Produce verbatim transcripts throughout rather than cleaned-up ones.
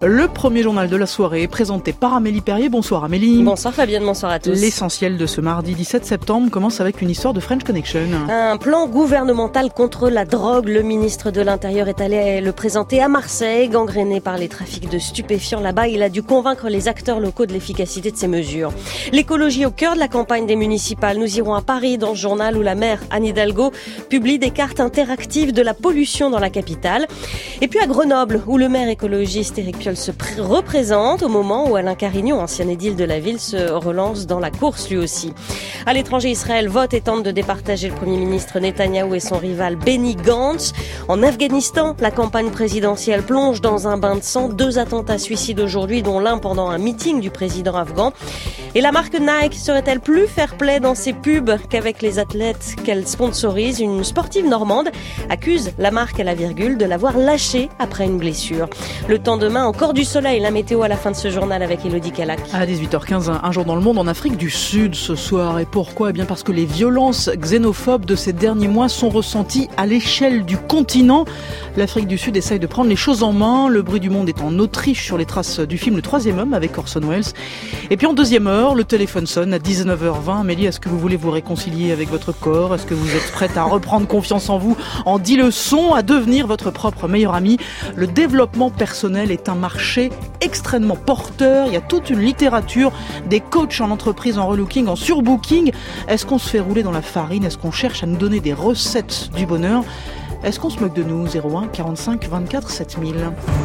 Le premier journal de la soirée est présenté par Amélie Perrier. Bonsoir Amélie. Bonsoir Fabienne, bonsoir à tous. L'essentiel de ce mardi dix-sept septembre commence avec une histoire de French Connection. Un plan gouvernemental contre la drogue. Le ministre de l'Intérieur est allé le présenter à Marseille. Gangréné par les trafics de stupéfiants là-bas, il a dû convaincre les acteurs locaux de l'efficacité de ces mesures. L'écologie au cœur de la campagne des municipales. Nous irons à Paris dans ce journal où la maire Anne Hidalgo publie des cartes interactives de la pollution dans la capitale. Et puis à Grenoble où le maire écologiste Éric Piolle se pr- représente au moment où Alain Carignon, ancien édile de la ville, se relance dans la course lui aussi. À l'étranger, Israël vote et tente de départager le Premier ministre Netanyahou et son rival Benny Gantz. En Afghanistan, la campagne présidentielle plonge dans un bain de sang. Deux attentats suicides aujourd'hui, dont l'un pendant un meeting du président afghan. Et la marque Nike serait-elle plus fair-play dans ses pubs qu'avec les athlètes qu'elle sponsorise? Une sportive normande accuse la marque à la virgule de l'avoir lâchée après une blessure. Le temps demain, encore du soleil, la météo à la fin de ce journal avec Elodie Calac. À dix-huit heures quinze, un jour dans le monde en Afrique du Sud ce soir. Et pourquoi? Eh bien parce que les violences xénophobes de ces derniers mois sont ressenties à l'échelle du continent. L'Afrique du Sud essaye de prendre les choses en main. Le bruit du monde est en Autriche sur les traces du film Le Troisième Homme avec Orson Welles. Et puis en deuxième heure, le téléphone sonne à dix-neuf heures vingt. Amélie, est-ce que vous voulez vous réconcilier avec votre corps? Est-ce que vous êtes prête à reprendre confiance en vous, en dix leçons, à devenir votre propre meilleur ami? Le développement personnel est un marché extrêmement porteur. Il y a toute une littérature, des coachs en entreprise, en relooking, en surbooking. Est-ce qu'on se fait rouler dans la farine? Est-ce qu'on cherche à nous donner des recettes du bonheur? Est-ce qu'on se moque de nous? zéro un quarante-cinq vingt-quatre sept mille.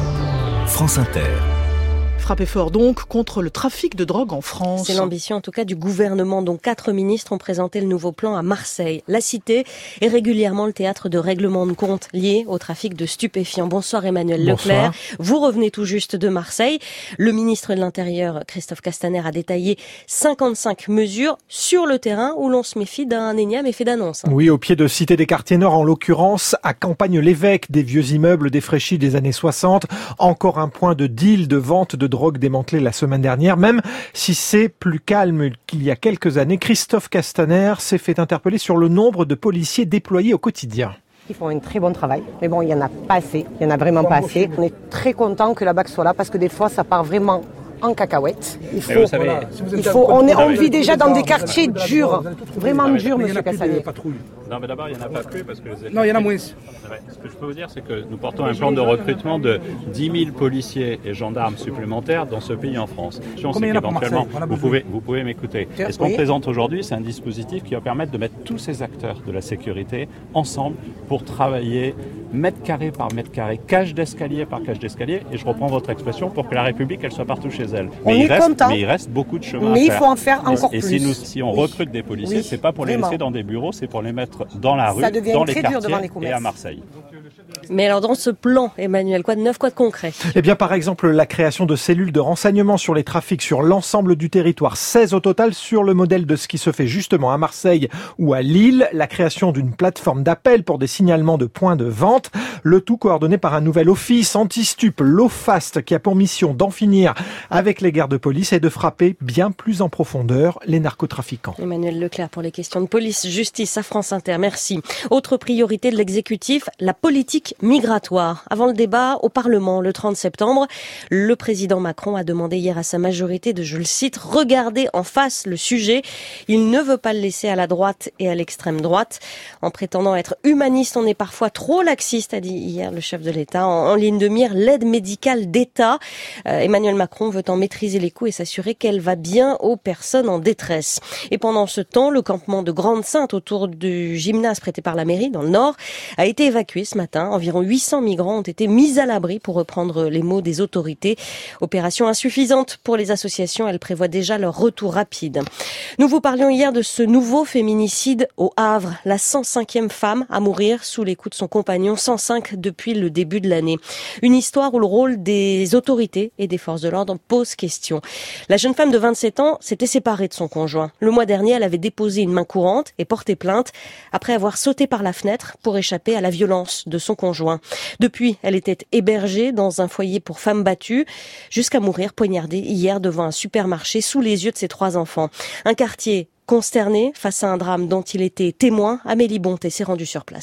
France Inter. Frapper fort donc contre le trafic de drogue en France. C'est l'ambition en tout cas du gouvernement dont quatre ministres ont présenté le nouveau plan à Marseille. La cité est régulièrement le théâtre de règlements de comptes liés au trafic de stupéfiants. Bonsoir Emmanuel Leclerc. Bonsoir. Vous revenez tout juste de Marseille. Le ministre de l'Intérieur Christophe Castaner a détaillé cinquante-cinq mesures sur le terrain où l'on se méfie d'un énième effet d'annonce. Oui, au pied de Cité des Quartiers Nord en l'occurrence, à Campagne-l'Évêque, des vieux immeubles défraîchis des années soixante. Encore un point de deal, de vente de drogue drogue démantelée la semaine dernière, même si c'est plus calme qu'il y a quelques années. Christophe Castaner s'est fait interpeller sur le nombre de policiers déployés au quotidien. Ils font un très bon travail, mais bon, il n'y en a pas assez, il n'y en a vraiment pas assez. On est très content que la B A C soit là parce que des fois, ça part vraiment en cacahuète. Il faut, savez, voilà, il faut on, est, on vit déjà dans des quartiers durs, vraiment durs, monsieur Castaner. Non, mais d'abord, il n'y en a pas plus parce que... Non, il y en a moins. Ce que je peux vous dire, c'est que nous portons un plan de recrutement de dix mille policiers et gendarmes supplémentaires dans ce pays en France. Combien il y en a pour Marseille ? Vous pouvez, vous pouvez m'écouter. Et ce qu'on oui. présente aujourd'hui, c'est un dispositif qui va permettre de mettre tous ces acteurs de la sécurité ensemble pour travailler mètre carré par mètre carré, cage d'escalier par cage d'escalier, et je reprends votre expression, pour que la République, elle soit partout chez elle. On mais, est il reste, content, mais il reste beaucoup de chemin mais à il faire. faut en faire encore et plus. Et si, nous, si on oui. recrute des policiers, oui. c'est pas pour les Vraiment. laisser dans des bureaux, c'est pour les mettre dans la rue, Ça devient dans très les dur quartiers devant les commerces. et à Marseille. Mais alors dans ce plan, Emmanuel, quoi de neuf, quoi de concret? Eh bien, par exemple, la création de cellules de renseignement sur les trafics sur l'ensemble du territoire, seize au total, sur le modèle de ce qui se fait justement à Marseille ou à Lille, la création d'une plateforme d'appel pour des signalements de points de vente, le tout coordonné par un nouvel office anti-stup, l'OFAST, qui a pour mission d'en finir avec les guerres de police et de frapper bien plus en profondeur les narcotrafiquants. Emmanuel Leclerc pour les questions de police, justice à France Inter, merci. Autre priorité de l'exécutif, la politique migratoire. Avant le débat au Parlement le trente septembre, le président Macron a demandé hier à sa majorité de, je le cite, regarder en face le sujet. Il ne veut pas le laisser à la droite et à l'extrême droite. En prétendant être humaniste, on est parfois trop laxiste, a dit hier le chef de l'État. En, en ligne de mire, l'aide médicale d'État. Euh, Emmanuel Macron veut en maîtriser les coûts et s'assurer qu'elle va bien aux personnes en détresse. Et pendant ce temps, le campement de Grande-Synthe autour du gymnase prêté par la mairie dans le Nord a été évacué ce matin. Environ huit cents migrants ont été mis à l'abri, pour reprendre les mots des autorités. Opération insuffisante pour les associations, elle prévoit déjà leur retour rapide. Nous vous parlions hier de ce nouveau féminicide au Havre, la cent cinquième femme à mourir sous les coups de son compagnon, cent cinq depuis le début de l'année. Une histoire où le rôle des autorités et des forces de l'ordre pose question. La jeune femme de vingt-sept ans s'était séparée de son conjoint. Le mois dernier, elle avait déposé une main courante et porté plainte après avoir sauté par la fenêtre pour échapper à la violence de son conjoint. Depuis, elle était hébergée dans un foyer pour femmes battues jusqu'à mourir poignardée hier devant un supermarché sous les yeux de ses trois enfants. Un quartier consterné face à un drame dont il était témoin. Amélie Bonté s'est rendue sur place.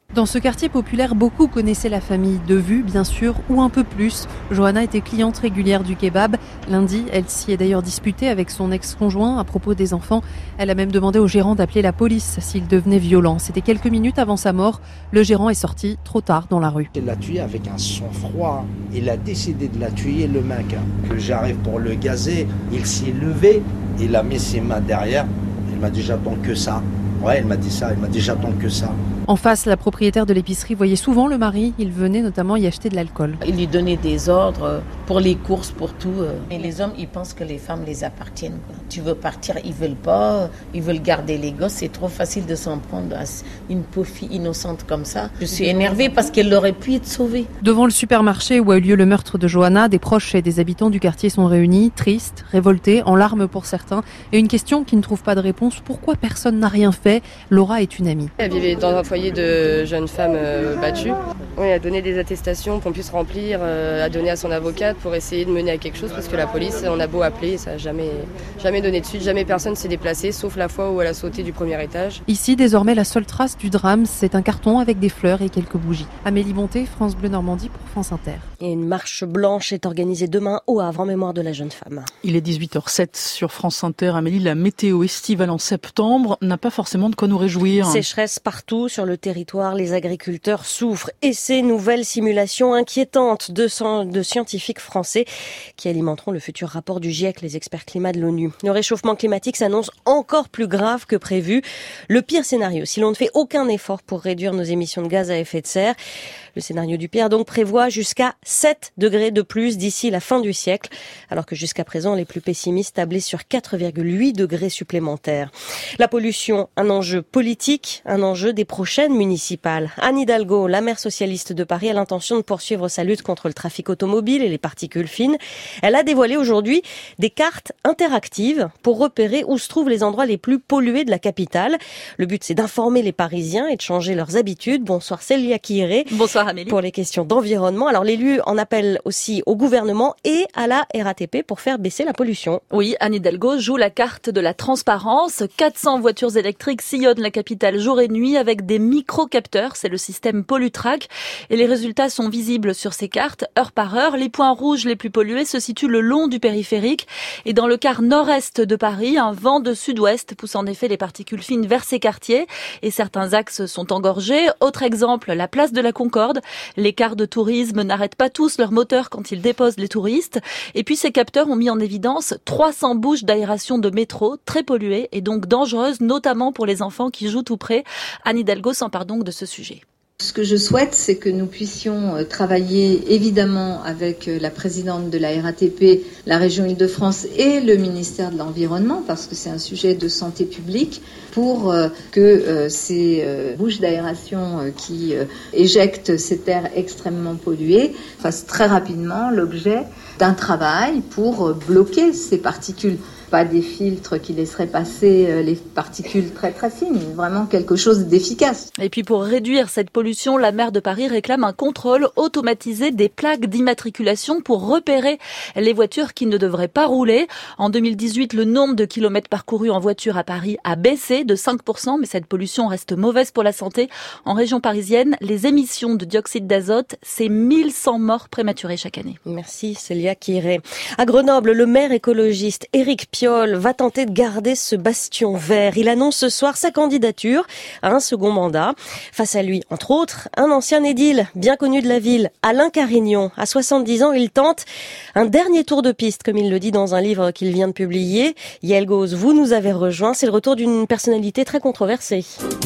Dans ce quartier populaire, beaucoup connaissaient la famille de vue, bien sûr, ou un peu plus. Johanna était cliente régulière du kebab. Lundi, elle s'y est d'ailleurs disputée avec son ex-conjoint à propos des enfants. Elle a même demandé au gérant d'appeler la police s'il devenait violent. C'était quelques minutes avant sa mort. Le gérant est sorti trop tard dans la rue. Il l'a tué avec un sang-froid. Il a décidé de la tuer, le mec. Que j'arrive pour le gazer, il s'est levé, il a mis ses mains derrière. Il m'a dit j'attends que ça. Ouais, elle m'a dit ça, elle m'a dit j'attends que ça. En face, la propriétaire de l'épicerie voyait souvent le mari. Il venait notamment y acheter de l'alcool. Il lui donnait des ordres pour les courses, pour tout. Et les hommes, ils pensent que les femmes les appartiennent. Tu veux partir, ils veulent pas. Ils veulent garder les gosses. C'est trop facile de s'en prendre à une pauvre fille innocente comme ça. Je suis énervée parce qu'elle aurait pu être sauvée. Devant le supermarché où a eu lieu le meurtre de Johanna, des proches et des habitants du quartier sont réunis, tristes, révoltés, en larmes pour certains. Et une question qui ne trouve pas de réponse. Pourquoi personne n'a rien fait? Laura est une amie. Elle vivait dans un foyer de jeunes femmes euh, battues. Oui, elle a donné des attestations qu'on puisse remplir, euh, a donné à son avocate pour essayer de mener à quelque chose parce que la police, on a beau appeler, ça n'a jamais, jamais donné de suite, jamais personne s'est déplacé, sauf la fois où elle a sauté du premier étage. Ici, désormais, la seule trace du drame, c'est un carton avec des fleurs et quelques bougies. Amélie Bonté, France Bleu Normandie pour France Inter. Et une marche blanche est organisée demain au Havre en mémoire de la jeune femme. Il est dix-huit heures zéro sept sur France Inter. Amélie, la météo estivale en septembre n'a pas forcément de quoi nous réjouir. Sécheresse partout sur le territoire, les agriculteurs souffrent. Et ces nouvelles simulations inquiétantes de, de scientifiques français qui alimenteront le futur rapport du GIEC, les experts climat de l'ONU. Le réchauffement climatique s'annonce encore plus grave que prévu. Le pire scénario, si l'on ne fait aucun effort pour réduire nos émissions de gaz à effet de serre. Le scénario du pire donc prévoit jusqu'à sept degrés de plus d'ici la fin du siècle, alors que jusqu'à présent les plus pessimistes tablaient sur quatre virgule huit degrés supplémentaires. La pollution, un enjeu politique, un enjeu des prochaines municipales. Anne Hidalgo, la maire socialiste de Paris, a l'intention de poursuivre sa lutte contre le trafic automobile et les particules fines. Elle a dévoilé aujourd'hui des cartes interactives pour repérer où se trouvent les endroits les plus pollués de la capitale. Le but, c'est d'informer les Parisiens et de changer leurs habitudes. Bonsoir Célia Quiré. Bonsoir Amélie. Pour les questions d'environnement. Alors l'élu en appelle aussi au gouvernement et à la R A T P pour faire baisser la pollution. Oui, Anne Hidalgo joue la carte de la transparence. quatre cents voitures électriques sillonnent la capitale jour et nuit avec des micro-capteurs. C'est le système Pollutrack. Et les résultats sont visibles sur ces cartes, heure par heure. Les points rouges les plus pollués se situent le long du périphérique. Et dans le quart nord-est de Paris, un vent de sud-ouest pousse en effet les particules fines vers ces quartiers. Et certains axes sont engorgés. Autre exemple, la place de la Concorde. Les cars de tourisme n'arrêtent pas tous leur moteur quand ils déposent les touristes. Et puis ces capteurs ont mis en évidence trois cents bouches d'aération de métro très polluées et donc dangereuses, notamment pour les enfants qui jouent tout près. Anne Hidalgo s'empare donc de ce sujet. Ce que je souhaite, c'est que nous puissions travailler évidemment avec la présidente de la R A T P, la région Île-de-France et le ministère de l'Environnement, parce que c'est un sujet de santé publique, pour que ces bouches d'aération qui éjectent cet air extrêmement pollué fassent très rapidement l'objet d'un travail pour bloquer ces particules. Pas des filtres qui laisseraient passer les particules très très fines, vraiment quelque chose d'efficace. Et puis pour réduire cette pollution, la maire de Paris réclame un contrôle automatisé des plaques d'immatriculation pour repérer les voitures qui ne devraient pas rouler. En deux mille dix-huit, le nombre de kilomètres parcourus en voiture à Paris a baissé de cinq pour cent, mais cette pollution reste mauvaise pour la santé. En région parisienne, les émissions de dioxyde d'azote, c'est mille cent morts prématurées chaque année. Merci Célia Quiré. À Grenoble, le maire écologiste Éric Piolle va tenter de garder ce bastion vert. Il annonce ce soir sa candidature à un second mandat. Face à lui, entre autres, un ancien édile bien connu de la ville, Alain Carignon. À soixante-dix ans, il tente un dernier tour de piste, comme il le dit dans un livre qu'il vient de publier. Yael Gauze, vous nous avez rejoint. C'est le retour d'une personnalité très controversée.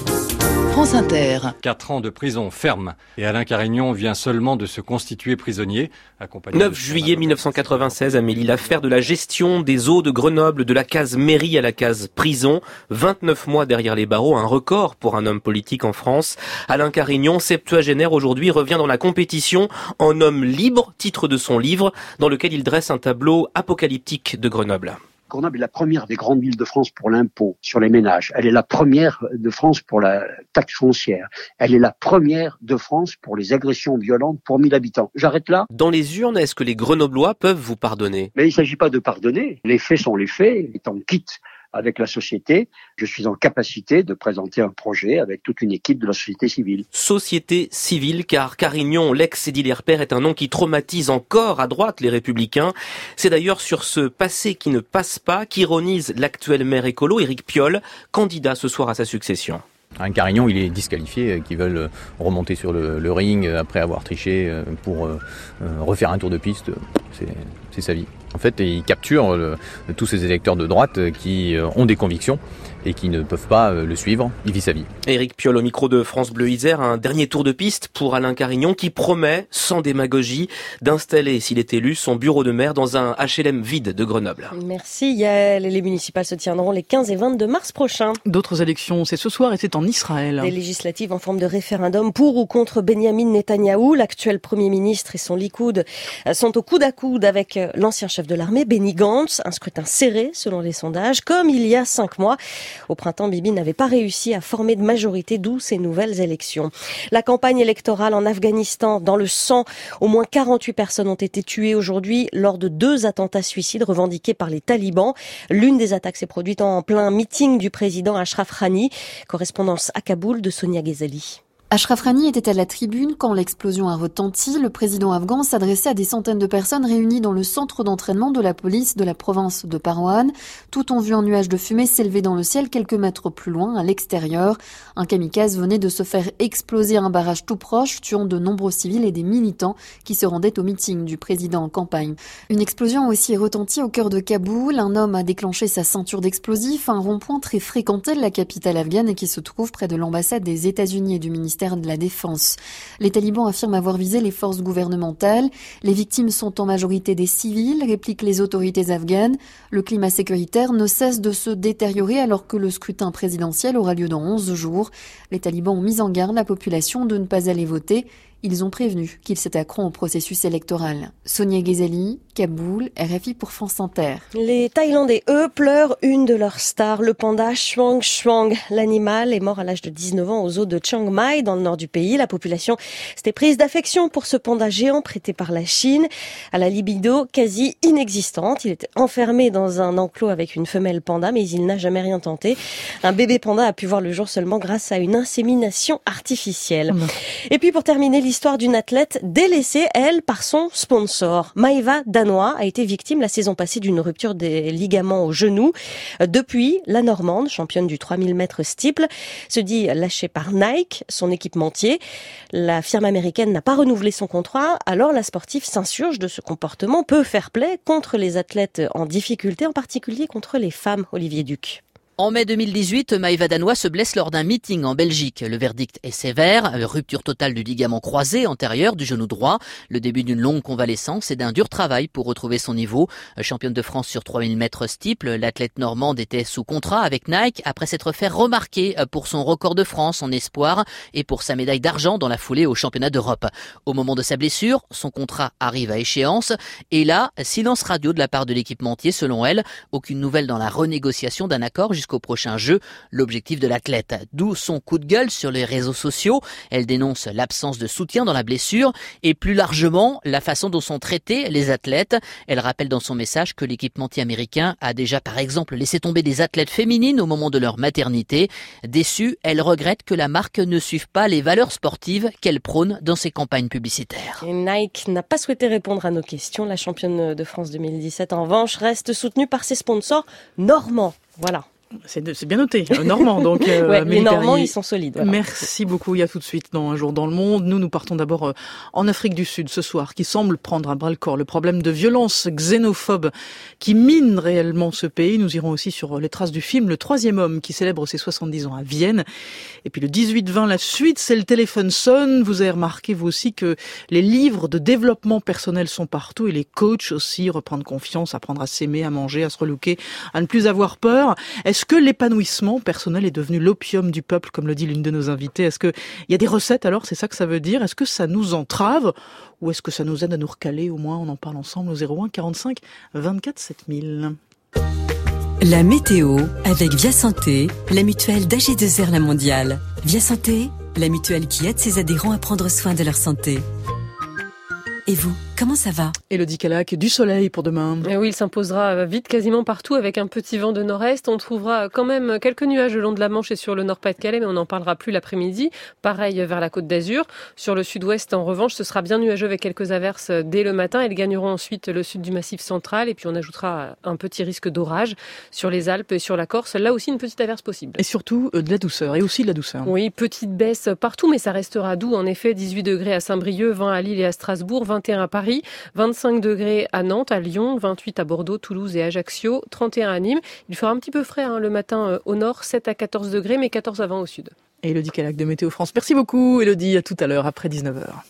France Inter. Quatre ans de prison ferme. Et Alain Carignon vient seulement de se constituer prisonnier. neuf juillet mille neuf cent quatre-vingt-seize, Amélie, l'affaire de la gestion des eaux de Grenoble, de la case mairie à la case prison. vingt-neuf mois derrière les barreaux, un record pour un homme politique en France. Alain Carignon, septuagénaire aujourd'hui, revient dans la compétition en homme libre, titre de son livre, dans lequel il dresse un tableau apocalyptique de Grenoble. Grenoble est la première des grandes villes de France pour l'impôt sur les ménages. Elle est la première de France pour la taxe foncière. Elle est la première de France pour les agressions violentes pour mille habitants. J'arrête là. Dans les urnes, est-ce que les Grenoblois peuvent vous pardonner ? Mais il ne s'agit pas de pardonner. Les faits sont les faits. Étant quitte avec la société. Je suis en capacité de présenter un projet avec toute une équipe de la société civile. Société civile, car Carignon, l'ex-édile R P R, est un nom qui traumatise encore à droite les Républicains. C'est d'ailleurs sur ce passé qui ne passe pas qu'ironise l'actuel maire écolo, Éric Piolle, candidat ce soir à sa succession. Un Carignon, il est disqualifié, qui veulent remonter sur le, le ring après avoir triché pour euh, refaire un tour de piste. C'est, c'est sa vie. En fait, il capture le, tous ces électeurs de droite qui ont des convictions et qui ne peuvent pas le suivre. Il vit sa vie. Éric Piolle au micro de France Bleu Isère, un dernier tour de piste pour Alain Carignon qui promet, sans démagogie, d'installer, s'il est élu, son bureau de maire dans un H L M vide de Grenoble. Merci Yael. Les municipales se tiendront les quinze et vingt-deux mars prochains. D'autres élections, c'est ce soir et c'est en Israël. Des législatives en forme de référendum pour ou contre Benyamin Netanyahou. L'actuel Premier ministre et son Likoud sont au coude à coude avec l'ancien chef de l'armée, Benny Gantz. Un scrutin serré selon les sondages, comme il y a cinq mois. Au printemps, Bibi n'avait pas réussi à former de majorité, d'où ces nouvelles élections. La campagne électorale en Afghanistan, dans le sang, au moins quarante-huit personnes ont été tuées aujourd'hui lors de deux attentats suicides revendiqués par les talibans. L'une des attaques s'est produite en plein meeting du président Ashraf Ghani. Correspondance à Kaboul de Sonia Ghazali. Ashraf Ghani était à la tribune quand l'explosion a retenti. Le président afghan s'adressait à des centaines de personnes réunies dans le centre d'entraînement de la police de la province de Parwan. Tout ont vu un nuage de fumée s'élever dans le ciel quelques mètres plus loin, à l'extérieur. Un kamikaze venait de se faire exploser un barrage tout proche, tuant de nombreux civils et des militants qui se rendaient au meeting du président en campagne. Une explosion a aussi retenti au cœur de Kaboul. Un homme a déclenché sa ceinture d'explosifs, un rond-point très fréquenté de la capitale afghane et qui se trouve près de l'ambassade des États-Unis et du ministère de la Défense. Les talibans affirment avoir visé les forces gouvernementales. Les victimes sont en majorité des civils, répliquent les autorités afghanes. Le climat sécuritaire ne cesse de se détériorer alors que le scrutin présidentiel aura lieu dans onze jours. Les talibans ont mis en garde la population de ne pas aller voter. Ils ont prévenu qu'ils s'attaqueront au processus électoral. Sonia Ghazali, Kaboul, R F I pour France Inter. Les Thaïlandais, eux, pleurent une de leurs stars, le panda Chuang Chuang. L'animal est mort à l'âge de dix-neuf ans aux eaux de Chiang Mai, dans le nord du pays. La population s'était prise d'affection pour ce panda géant prêté par la Chine, à la libido quasi inexistante. Il était enfermé dans un enclos avec une femelle panda, mais il n'a jamais rien tenté. Un bébé panda a pu voir le jour seulement grâce à une insémination artificielle. Mmh. Et puis pour terminer, l'histoire d'une athlète délaissée, elle, par son sponsor. Maeva Danois a été victime la saison passée d'une rupture des ligaments au genou. Depuis, la Normande, championne du trois mille mètres steeple, se dit lâchée par Nike, son équipementier. La firme américaine n'a pas renouvelé son contrat, alors la sportive s'insurge de ce comportement peu fair-play contre les athlètes en difficulté, en particulier contre les femmes. Olivier Duc. En mai deux mille dix-huit, Maeva Danois se blesse lors d'un meeting en Belgique. Le verdict est sévère, rupture totale du ligament croisé antérieur du genou droit, le début d'une longue convalescence et d'un dur travail pour retrouver son niveau. Championne de France sur trois mille mètres steeple, l'athlète normande était sous contrat avec Nike après s'être fait remarquer pour son record de France en espoir et pour sa médaille d'argent dans la foulée au championnat d'Europe. Au moment de sa blessure, son contrat arrive à échéance et là, silence radio de la part de l'équipementier selon elle, aucune nouvelle dans la renégociation d'un accord jusqu'au prochain jeu, l'objectif de l'athlète. D'où son coup de gueule sur les réseaux sociaux. Elle dénonce l'absence de soutien dans la blessure et plus largement la façon dont sont traités les athlètes. Elle rappelle dans son message que l'équipementier américain a déjà par exemple laissé tomber des athlètes féminines au moment de leur maternité. Déçue, elle regrette que la marque ne suive pas les valeurs sportives qu'elle prône dans ses campagnes publicitaires. Et Nike n'a pas souhaité répondre à nos questions. La championne de France deux mille dix-sept en revanche reste soutenue par ses sponsors normands. Voilà. C'est, c'est bien noté, euh, Normand. Donc, euh, ouais, les Normands, ils sont solides. Voilà. Merci beaucoup. Il y a tout de suite dans Un jour dans le monde. Nous, nous partons d'abord euh, en Afrique du Sud ce soir, qui semble prendre à bras-le-corps le problème de violence xénophobe qui mine réellement ce pays. Nous irons aussi sur les traces du film Le Troisième Homme, qui célèbre ses soixante-dix ans à Vienne. Et puis le dix-huit vingt, la suite, c'est Le téléphone sonne. Vous avez remarqué, vous aussi, que les livres de développement personnel sont partout et les coachs aussi, reprendre confiance, apprendre à s'aimer, à manger, à se relooker, à ne plus avoir peur. Est-ce que l'épanouissement personnel est devenu l'opium du peuple, comme le dit l'une de nos invitées? Est-ce qu'il y a des recettes alors? C'est ça que ça veut dire? Est-ce que ça nous entrave? Ou est-ce que ça nous aide à nous recaler? Au moins, on en parle ensemble au zéro un quarante-cinq vingt-quatre sept mille. La météo avec Via Santé, la mutuelle d'A G deux R La Mondiale. Via Santé, la mutuelle qui aide ses adhérents à prendre soin de leur santé. Et vous ? comment ça va? Élodie Calac, du soleil pour demain. Et oui, il s'imposera vite quasiment partout avec un petit vent de nord-est. On trouvera quand même quelques nuages le long de la Manche et sur le Nord-Pas-de-Calais, mais on n'en parlera plus l'après-midi. Pareil vers la Côte d'Azur. Sur le sud-ouest, en revanche, ce sera bien nuageux avec quelques averses dès le matin. Elles gagneront ensuite le sud du Massif central et puis on ajoutera un petit risque d'orage sur les Alpes et sur la Corse. Là aussi, une petite averse possible. Et surtout de la douceur, et aussi de la douceur. Oui, petite baisse partout, mais ça restera doux. En effet, dix-huit degrés à Saint-Brieuc, vingt à Lille et à Strasbourg, vingt et un à Paris, vingt-cinq degrés à Nantes, à Lyon, vingt-huit à Bordeaux, Toulouse et Ajaccio, trente et un à Nîmes. Il fera un petit peu frais hein, le matin euh, au nord, sept à quatorze degrés, mais quatorze à vingt au sud. Et Élodie Calac de Météo France. Merci beaucoup Élodie, à tout à l'heure après dix-neuf heures.